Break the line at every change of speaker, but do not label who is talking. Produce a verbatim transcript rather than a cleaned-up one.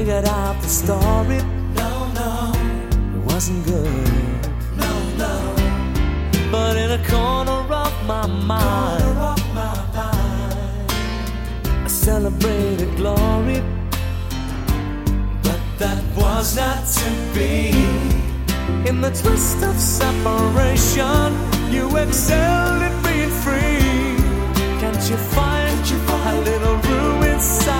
figured out the story.
No, no,
it wasn't good.
No, no,
but in a corner of my mind,
corner of my mind,
I celebrated glory.
But that was not to be.
In the twist of separation, you excelled at being free. Can't you find, Can't you find a little room inside?